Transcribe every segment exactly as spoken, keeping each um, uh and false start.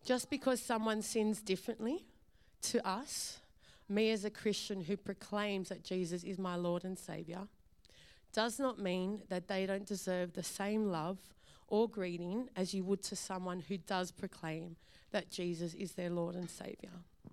Just because someone sins differently to us, me as a Christian who proclaims that Jesus is my Lord and Saviour, does not mean that they don't deserve the same love or greeting as you would to someone who does proclaim that Jesus is their Lord and Saviour.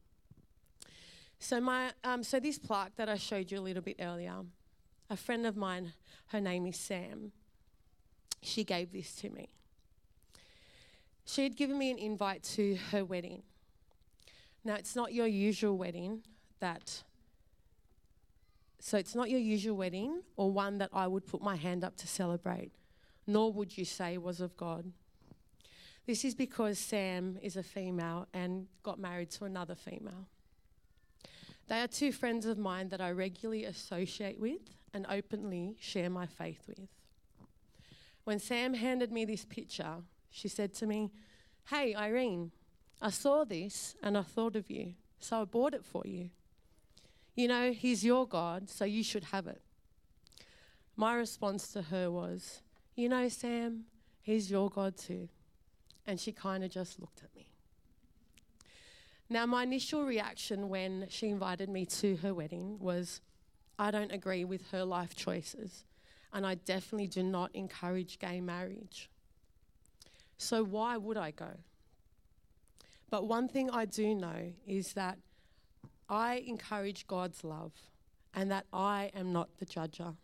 So my, um, so this plaque that I showed you a little bit earlier, a friend of mine, her name is Sam, she gave this to me. She had given me an invite to her wedding. Now, it's not your usual wedding that, so it's not your usual wedding or one that I would put my hand up to celebrate, nor would you say was of God. This is because Sam is a female and got married to another female. They are two friends of mine that I regularly associate with and openly share my faith with. When Sam handed me this picture, she said to me, "Hey, Irene, I saw this and I thought of you, so I bought it for you. You know, he's your God, so you should have it." My response to her was, "You know, Sam, he's your God too." And she kind of just looked at me. Now, my initial reaction when she invited me to her wedding was, I don't agree with her life choices, and I definitely do not encourage gay marriage. So why would I go? But one thing I do know is that I encourage God's love and that I am not the judger.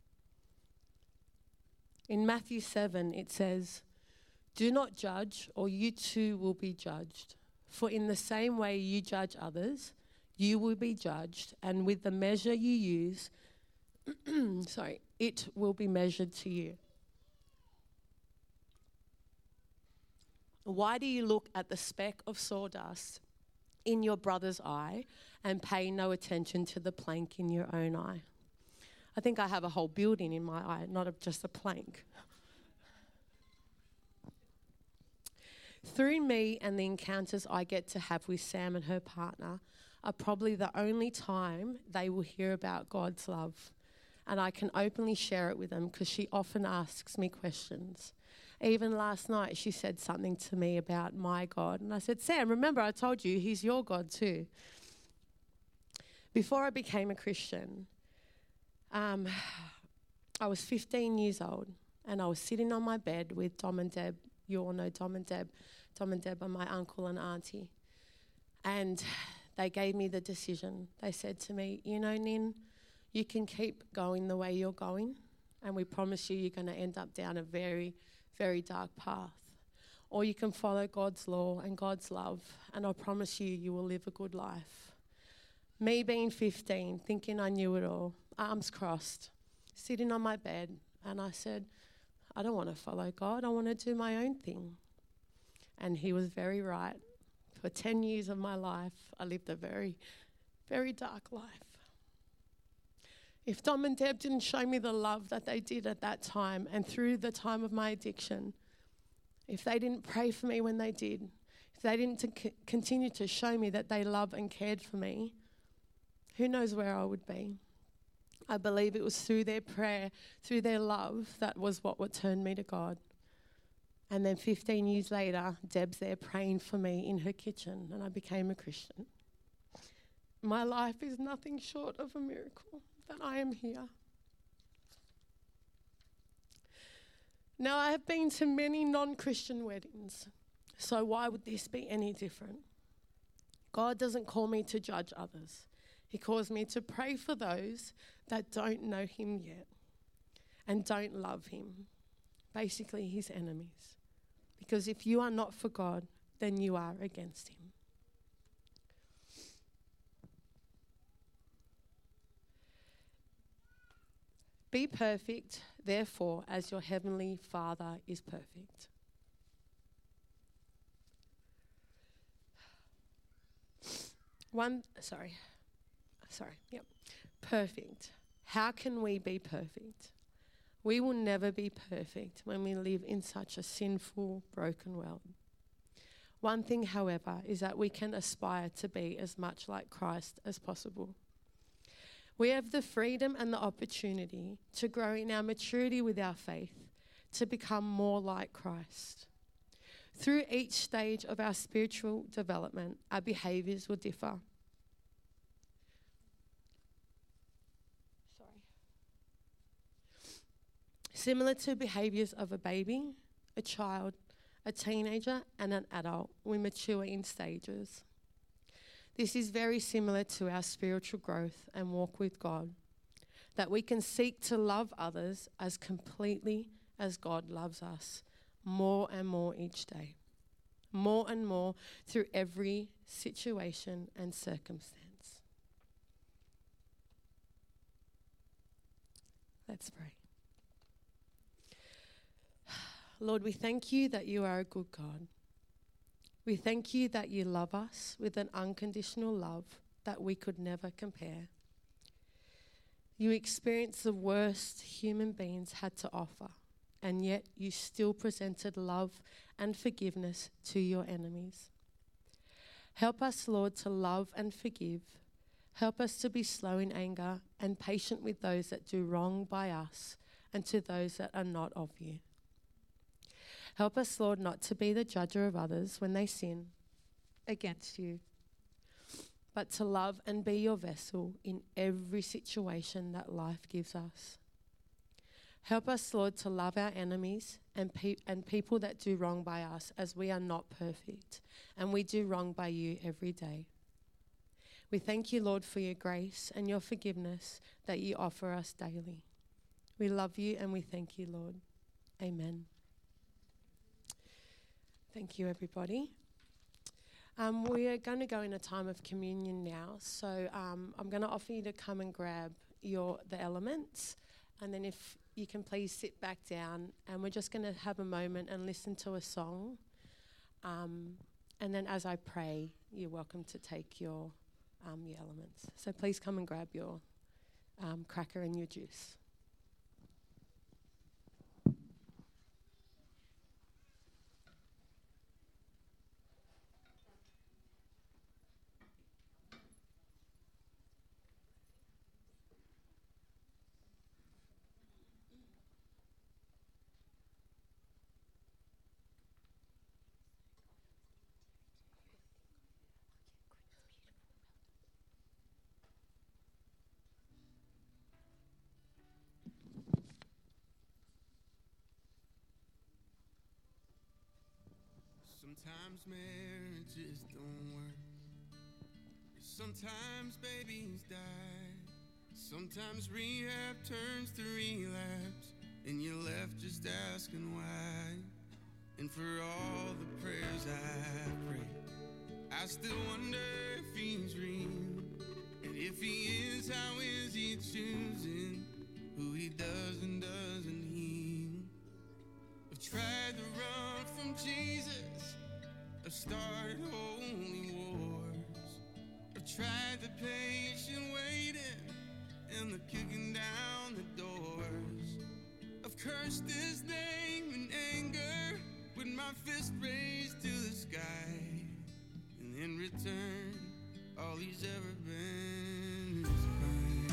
In Matthew seven, it says, "Do not judge, or you too will be judged. For in the same way you judge others, you will be judged, and with the measure you use, sorry, it will be measured to you." Why do you look at the speck of sawdust in your brother's eye and pay no attention to the plank in your own eye? I think I have a whole building in my eye, not a, just a plank. Through me and the encounters I get to have with Sam and her partner are probably the only time they will hear about God's love. And I can openly share it with them because she often asks me questions. Even last night, she said something to me about my God. And I said, "Sam, remember I told you he's your God too." Before I became a Christian, um, I was fifteen years old and I was sitting on my bed with Dom and Deb. You all know Dom and Deb. Dom and Deb are my uncle and auntie. And they gave me the decision. They said to me, "You know, Nin, you can keep going the way you're going, and we promise you you're going to end up down a very, very dark path. Or you can follow God's law and God's love, and I promise you, you will live a good life." Me being fifteen, thinking I knew it all, arms crossed, sitting on my bed, and I said, "I don't want to follow God, I want to do my own thing." And he was very right. For ten years of my life, I lived a very, very dark life. If Dom and Deb didn't show me the love that they did at that time and through the time of my addiction, if they didn't pray for me when they did, if they didn't to c- continue to show me that they loved and cared for me, who knows where I would be. I believe it was through their prayer, through their love, that was what would turn me to God. And then fifteen years later, Deb's there praying for me in her kitchen, and I became a Christian. My life is nothing short of a miracle that I am here. Now, I have been to many non-Christian weddings, so why would this be any different? God doesn't call me to judge others. He calls me to pray for those that don't know him yet and don't love him, basically his enemies. Because if you are not for God, then you are against him. Be perfect, therefore, as your heavenly Father is perfect. One, sorry, sorry, yep, perfect. How can we be perfect? We will never be perfect when we live in such a sinful, broken world. One thing, however, is that we can aspire to be as much like Christ as possible. We have the freedom and the opportunity to grow in our maturity with our faith, to become more like Christ. Through each stage of our spiritual development, our behaviours will differ. Sorry. Similar to behaviours of a baby, a child, a teenager, and an adult, we mature in stages. This is very similar to our spiritual growth and walk with God, that we can seek to love others as completely as God loves us, more and more each day, more and more through every situation and circumstance. Let's pray. Lord, we thank you that you are a good God. We thank you that you love us with an unconditional love that we could never compare. You experienced the worst human beings had to offer, and yet you still presented love and forgiveness to your enemies. Help us, Lord, to love and forgive. Help us to be slow in anger and patient with those that do wrong by us and to those that are not of you. Help us, Lord, not to be the judger of others when they sin against you, but to love and be your vessel in every situation that life gives us. Help us, Lord, to love our enemies and, pe- and people that do wrong by us, as we are not perfect and we do wrong by you every day. We thank you, Lord, for your grace and your forgiveness that you offer us daily. We love you and we thank you, Lord. Amen. Thank you, everybody. Um, we are going to go in a time of communion now, so um, I'm going to offer you to come and grab your the elements, and then if you can please sit back down, and we're just going to have a moment and listen to a song, um, and then as I pray, you're welcome to take your um, your elements. So please come and grab your um, cracker and your juice. Sometimes marriages don't work. Sometimes babies die. Sometimes rehab turns to relapse, and you're left just asking why. And for all the prayers I prayed, I still wonder if he's real. And if he is, how is he choosing who he does and doesn't heal? I've tried to run from Jesus. I've started holy wars. I've tried the patient waiting and the kicking down the doors. I've cursed his name in anger with my fist raised to the sky. And in return, all he's ever been is kind.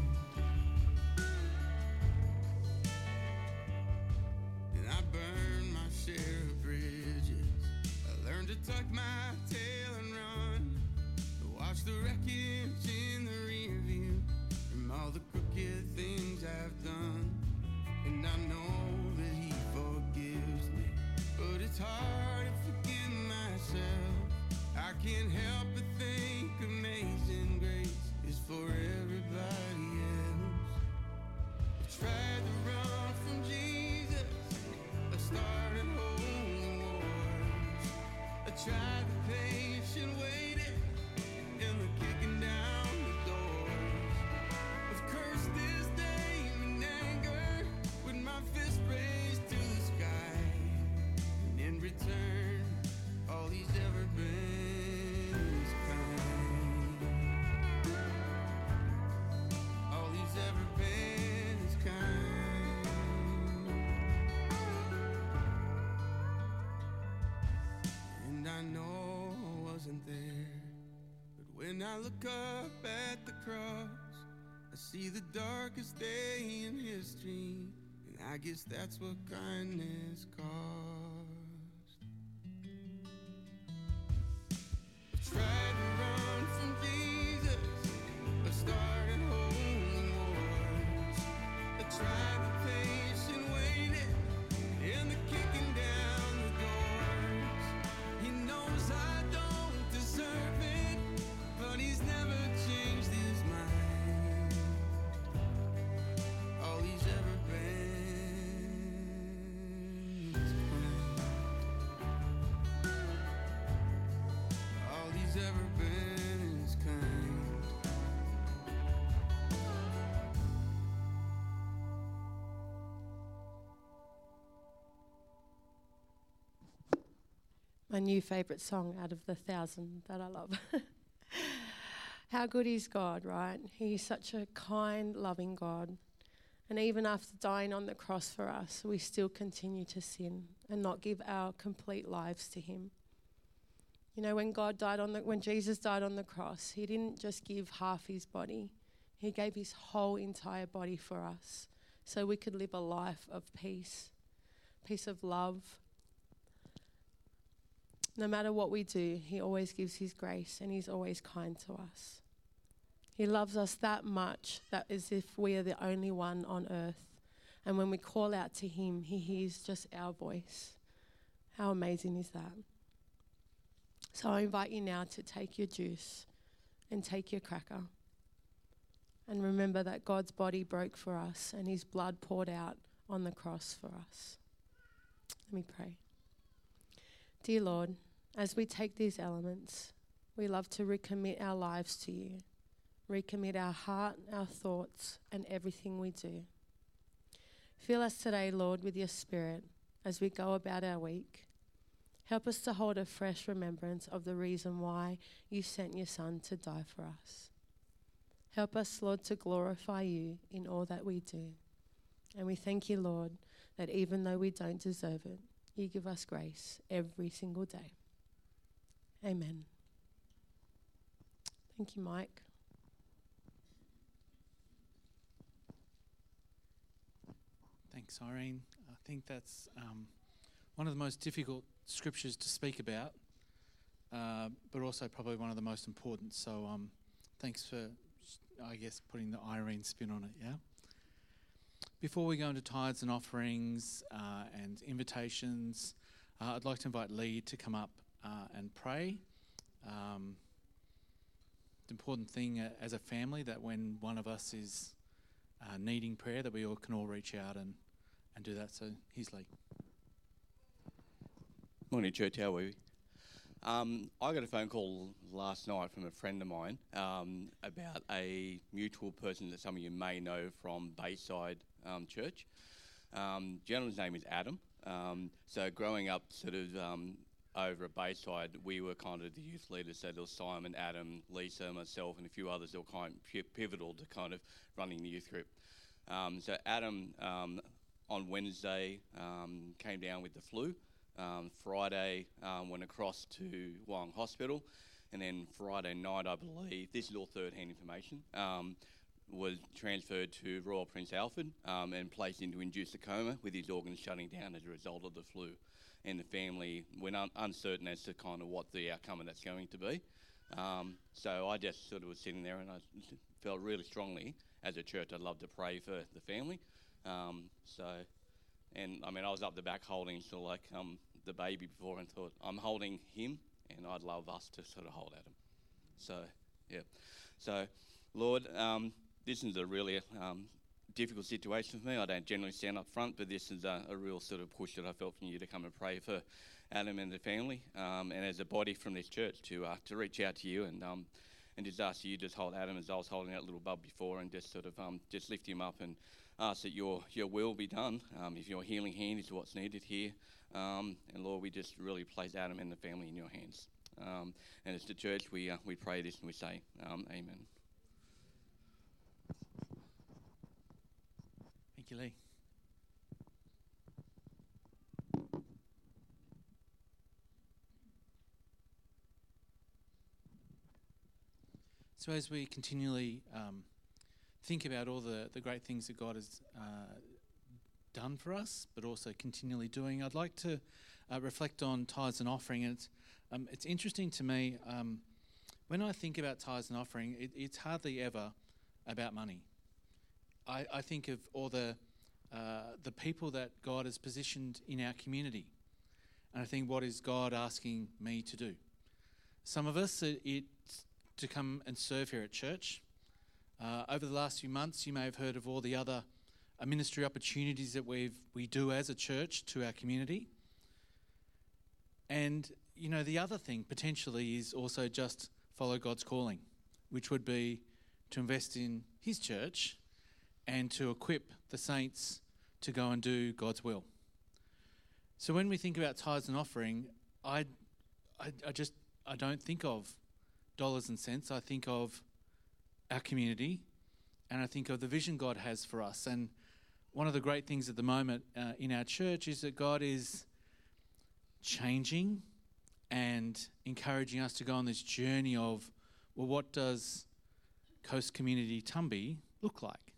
And I burned my share of bridges. I learned to tuck my tail and run, to watch the wreckage in the rear view from all the crooked things I've done. And I know that he forgives me, but it's hard to forgive myself. I can't help but think amazing grace is for everybody else. I tried to run from Jesus, I started holy wars. I tried the patient waiting and the kicking down the doors. I've cursed his name in anger with my fist raised to the sky. And in return, all he's ever been is kind. All he's ever been is kind. And I know I wasn't there, but when I look up at the cross, I see the darkest day in history, and I guess that's what kindness costs. My new favourite song out of the thousand that I love. How good is God, right? He's such a kind, loving God. And even after dying on the cross for us, we still continue to sin and not give our complete lives to him. You know, when God died on the, when Jesus died on the cross, he didn't just give half his body. He gave his whole entire body for us so we could live a life of peace, peace of love. No matter what we do, he always gives his grace and he's always kind to us. He loves us that much that as if we are the only one on earth. And when we call out to him, he hears just our voice. How amazing is that? So I invite you now to take your juice and take your cracker. And remember that God's body broke for us and his blood poured out on the cross for us. Let me pray. Dear Lord, as we take these elements, we love to recommit our lives to you. Recommit our heart, our thoughts, and everything we do. Fill us today, Lord, with your Spirit as we go about our week. Help us to hold a fresh remembrance of the reason why you sent your Son to die for us. Help us, Lord, to glorify you in all that we do. And we thank you, Lord, that even though we don't deserve it, you give us grace every single day. Amen. Thank you, Mike. Thanks, Irene. I think that's um, one of the most difficult scriptures to speak about, uh, but also probably one of the most important. So um, thanks for, I guess, putting the Irene spin on it, yeah? Before we go into tithes and offerings uh, and invitations, uh, I'd like to invite Lee to come up uh, and pray. Um, the important thing uh, as a family that when one of us is uh, needing prayer, that we all can all reach out and, and do that. So here's Lee. Morning, church. How are we? Um, I got a phone call last night from a friend of mine um, about a mutual person that some of you may know from Bayside um, Church. Um, gentleman's name is Adam. Um, so growing up sort of um, over at Bayside, we were kind of the youth leaders. So there was Simon, Adam, Lisa, myself, and a few others that were kind of pivotal to kind of running the youth group. Um, so Adam um, on Wednesday um, came down with the flu. Um, Friday um, went across to Wyong Hospital, and then Friday night, I believe, this is all third-hand information, um, was transferred to Royal Prince Alfred um, and placed into induced coma with his organs shutting down as a result of the flu. And the family went un- uncertain as to kind of what the outcome of that's going to be. Um, so I just sort of was sitting there and I felt really strongly as a church I'd love to pray for the family. Um, so, and I mean, I was up the back holding sort of like um, the baby before and thought, I'm holding him and I'd love us to sort of hold at him. So, yeah. So, Lord, um, this is a really um, difficult situation for me. I don't generally stand up front, but this is a, a real sort of push that I felt from you to come and pray for Adam and the family, um, and as a body from this church to uh, to reach out to you and um, and just ask you just hold Adam as I was holding that little bub before, and just sort of um, just lift him up and ask that your your will be done. Um, if your healing hand is what's needed here, um, and Lord, we just really place Adam and the family in your hands. Um, and as the church, we uh, we pray this and we say, um, Amen. Thank you, Lee. So as we continually um, think about all the, the great things that God has uh, done for us, but also continually doing, I'd like to uh, reflect on tithes and offering. And it's, um, it's interesting to me, um, when I think about tithes and offering, it, it's hardly ever about money. I, I think of all the uh, the people that God has positioned in our community. And I think, what is God asking me to do? Some of us, it, it's to come and serve here at church. Uh, over the last few months, you may have heard of all the other uh, ministry opportunities that we've we do as a church to our community. And, you know, the other thing potentially is also just follow God's calling, which would be to invest in his church and to equip the saints to go and do God's will. So when we think about tithes and offering, I I, I just, I don't think of dollars and cents. I think of our community, and I think of the vision God has for us. And one of the great things at the moment uh, in our church is that God is changing and encouraging us to go on this journey of, well, what does Coast Community Tumby look like?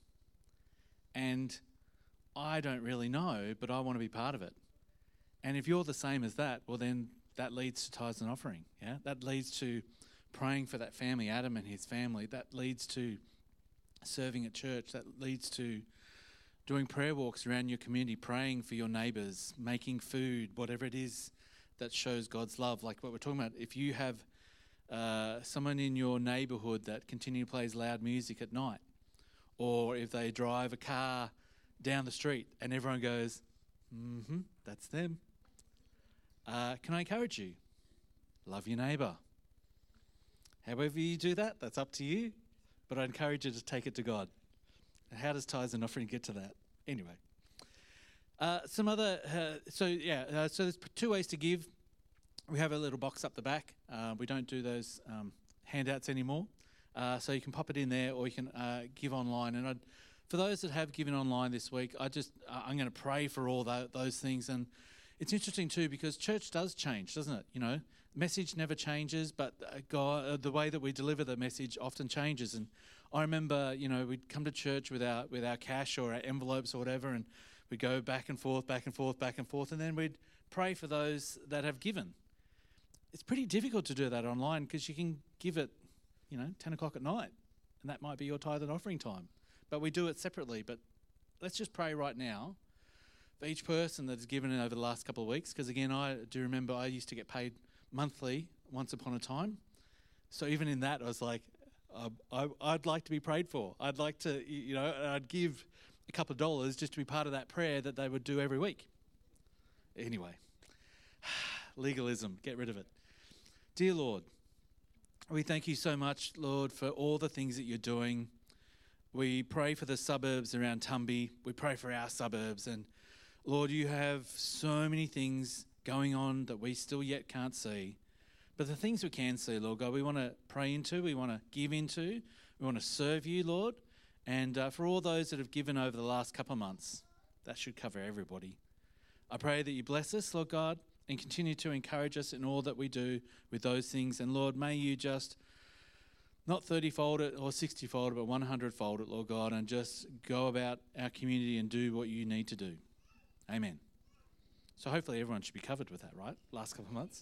And I don't really know, but I want to be part of it. And if you're the same as that, well, then that leads to tithes and offering. Yeah, that leads to praying for that family, Adam and his family. That leads to serving at church. That leads to doing prayer walks around your community, praying for your neighbours, making food, whatever it is that shows God's love. Like what we're talking about, if you have uh, someone in your neighbourhood that continually plays loud music at night, or if they drive a car down the street and everyone goes, mm-hmm, that's them. Uh, can I encourage you? Love your neighbour. However you do that, that's up to you. But I encourage you to take it to God. How does tithes and offering get to that? Anyway. Uh, some other, uh, so yeah, uh, so there's two ways to give. We have a little box up the back. Uh, we don't do those um, handouts anymore. Uh, so you can pop it in there, or you can uh, give online. And I'd, for those that have given online this week, I just, uh, I'm going to pray for all that, those things. And it's interesting too, because church does change, doesn't it? You know, message never changes, but uh, God, uh, the way that we deliver the message often changes. And I remember, you know, we'd come to church with our with our cash or our envelopes or whatever, and we'd go back and forth, back and forth, back and forth, and then we'd pray for those that have given. It's pretty difficult to do that online, because you can give it, you know, ten o'clock at night, and that might be your tithe and offering time. But we do it separately. But let's just pray right now for each person that has given over the last couple of weeks, because again, I do remember I used to get paid monthly once upon a time. So even in that, I was like, uh, I, I'd like to be prayed for. I'd like to, you know, I'd give a couple of dollars just to be part of that prayer that they would do every week. Anyway, legalism, get rid of it. Dear Lord, we thank you so much, Lord, for all the things that you're doing. We pray for the suburbs around Tumby. We pray for our suburbs. And Lord, you have so many things going on that we still yet can't see. But the things we can see, Lord God, we want to pray into, we want to give into, we want to serve you, Lord. And uh, for all those that have given over the last couple of months, that should cover everybody. I pray that you bless us, Lord God, and continue to encourage us in all that we do with those things. And Lord, may you just not thirty-fold it or sixty-fold it, but one hundred-fold it, Lord God, and just go about our community and do what you need to do. Amen. So hopefully everyone should be covered with that, right? Last couple of months.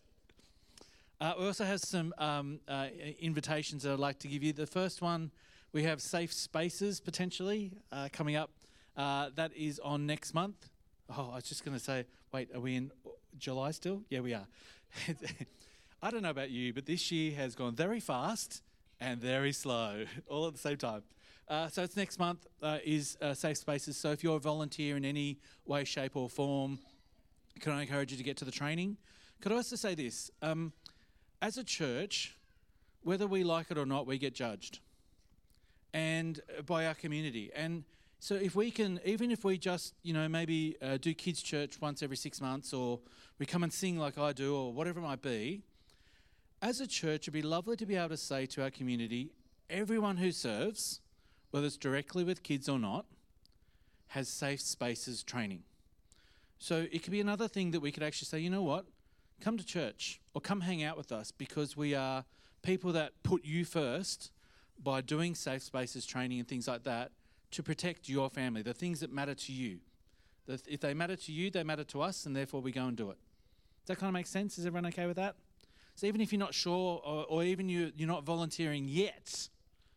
Uh, we also have some um, uh, invitations that I'd like to give you. The first one, we have Safe Spaces potentially uh, coming up. Uh, that is on next month. Oh, I was just going to say, wait, are we in July still? Yeah, we are. I don't know about you, but this year has gone very fast and very slow, all at the same time. Uh, so it's next month uh, is uh, Safe Spaces. So if you're a volunteer in any way, shape or form, can I encourage you to get to the training? Could I also say this? Um, as a church, whether we like it or not, we get judged and uh, by our community. And so if we can, even if we just, you know, maybe uh, do kids' church once every six months or we come and sing like I do or whatever it might be, as a church, it'd be lovely to be able to say to our community, everyone who serves, whether it's directly with kids or not, has Safe Spaces training. So it could be another thing that we could actually say, you know what, come to church or come hang out with us, because we are people that put you first by doing Safe Spaces training and things like that to protect your family, the things that matter to you. The, if they matter to you, they matter to us, and therefore we go and do it. Does that kind of make sense? Is everyone okay with that? So even if you're not sure, or, or even you, you're not volunteering yet,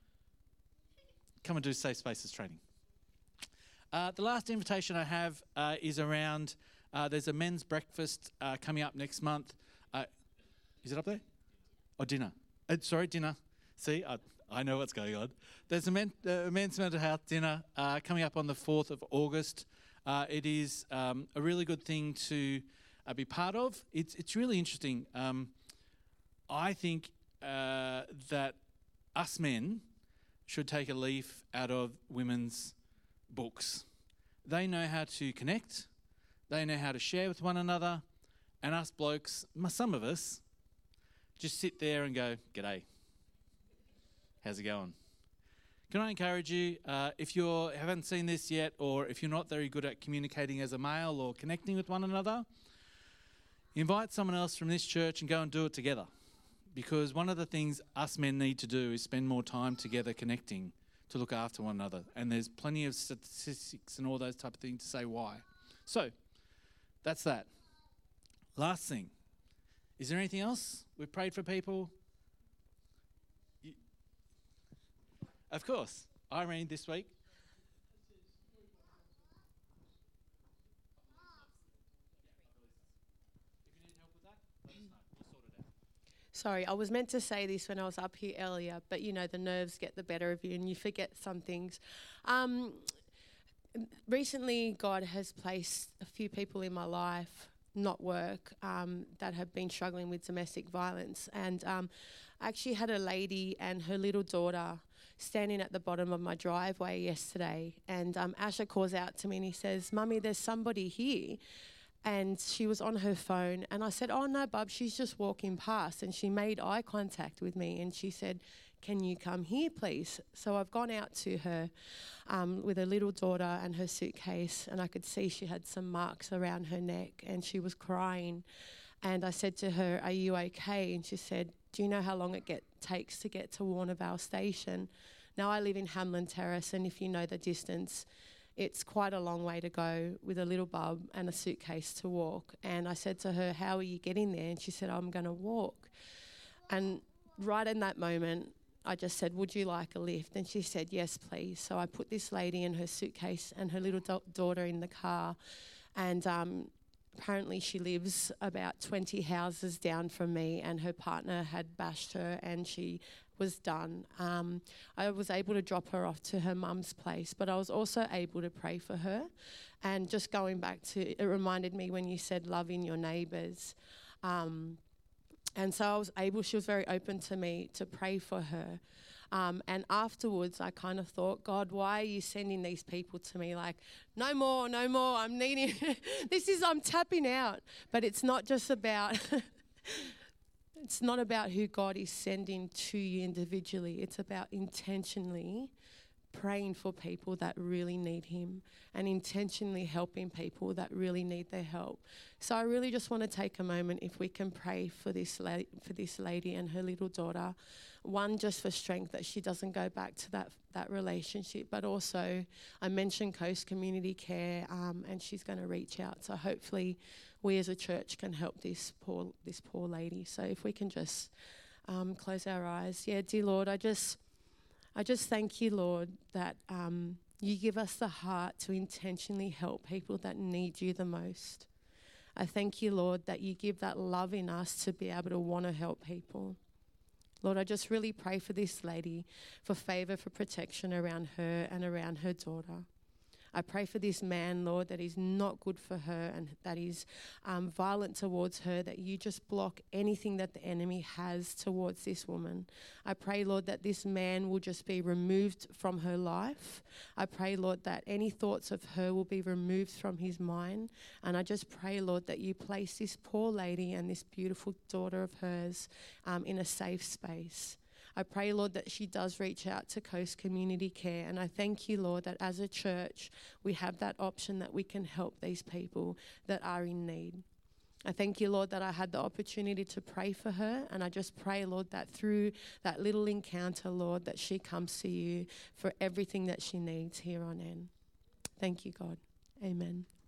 come and do Safe Spaces training. Uh, the last invitation I have uh, is around, uh, there's a men's breakfast uh, coming up next month. Uh, is it up there? Or dinner? Uh, sorry, dinner. See, I, I know what's going on. There's a, men, uh, a men's mental health dinner uh, coming up on the fourth of August. Uh, it is um, a really good thing to uh, be part of. It's, it's really interesting. Um, I think uh, that us men should take a leaf out of women's books. They know how to connect. They know how to share with one another. And us blokes, some of us, just sit there and go, "G'day, how's it going?" Can I encourage you, uh, if you haven't seen this yet, or if you're not very good at communicating as a male or connecting with one another, invite someone else from this church and go and do it together. Because one of the things us men need to do is spend more time together connecting to look after one another. And there's plenty of statistics and all those type of things to say why. So, that's that. Last thing. Is there anything else? We've prayed for people. You, of course. Irene this week. Sorry, I was meant to say this when I was up here earlier, but you know, the nerves get the better of you and you forget some things. Um, recently, God has placed a few people in my life, not work, um, that have been struggling with domestic violence. And um, I actually had a lady and her little daughter standing at the bottom of my driveway yesterday. And um, Asher calls out to me and he says, "Mummy, there's somebody here." And she was on her phone, and I said, "Oh no, Bub, she's just walking past." And she made eye contact with me, and she said, "Can you come here, please?" So I've gone out to her um, with her little daughter and her suitcase, and I could see she had some marks around her neck, and she was crying. And I said to her, "Are you okay?" And she said, "Do you know how long it get, takes to get to Warnervale Station?" Now I live in Hamlin Terrace, and if you know the distance, it's quite a long way to go with a little bub and a suitcase to walk. And I said to her, "How are you getting there?" And she said, "I'm going to walk." And right in that moment, I just said, "Would you like a lift?" And she said, "Yes, please." So I put this lady and her suitcase and her little da- daughter in the car. And um, apparently she lives about twenty houses down from me, and her partner had bashed her and she was done. Um, I was able to drop her off to her mum's place, but I was also able to pray for her. And just going back to, it reminded me when you said loving your neighbours. Um, and so I was able, she was very open to me to pray for her. Um, and afterwards, I kind of thought, "God, why are you sending these people to me? Like, no more, no more, I'm needing, this is, I'm tapping out." But it's not just about... It's not about who God is sending to you individually. It's about intentionally praying for people that really need Him and intentionally helping people that really need their help. So I really just want to take a moment, if we can pray for this la- for this lady and her little daughter. One, just for strength that she doesn't go back to that that relationship, but also I mentioned Coast Community Care, um, and she's going to reach out. So hopefully we as a church can help this poor this poor lady. So if we can just um, close our eyes. Yeah, dear Lord, I just I just thank you, Lord, that um, you give us the heart to intentionally help people that need you the most. I thank you, Lord, that you give that love in us to be able to want to help people. Lord, I just really pray for this lady, for favour, for protection around her and around her daughter. I pray for this man, Lord, that is not good for her and that is um, violent towards her, that you just block anything that the enemy has towards this woman. I pray, Lord, that this man will just be removed from her life. I pray, Lord, that any thoughts of her will be removed from his mind. And I just pray, Lord, that you place this poor lady and this beautiful daughter of hers um, in a safe space. I pray, Lord, that she does reach out to Coast Community Care. And I thank you, Lord, that as a church, we have that option that we can help these people that are in need. I thank you, Lord, that I had the opportunity to pray for her. And I just pray, Lord, that through that little encounter, Lord, that she comes to you for everything that she needs here on end. Thank you, God. Amen.